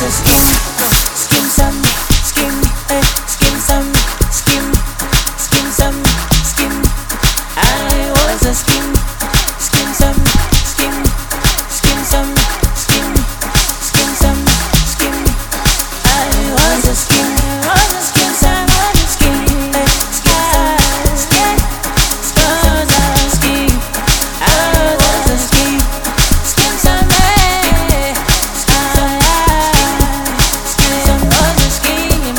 a skim some, skim, skim some, skim some, skim. I was a skim some, skim some, skim some, skim. I was a skim some, skim some, skim. Was a skim. I was a skim some, skim some, was a skim.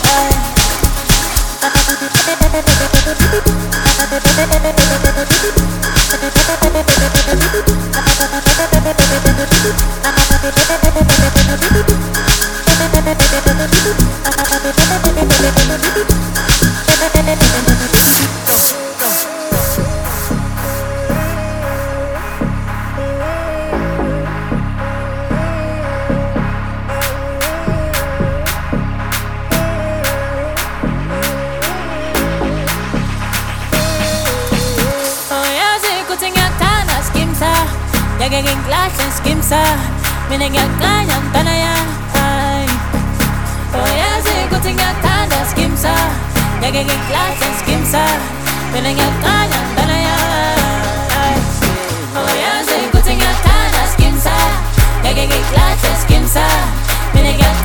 Gaging clash and skimsa, minigyan kanyang tanayan. Oh yeah, sikuting ang tanda skimsa, gaging clash and skimsa, minigyan kanyang tanayan. Oh yeah, sikuting ang tanda skimsa, gaging clash and skimsa, minigyan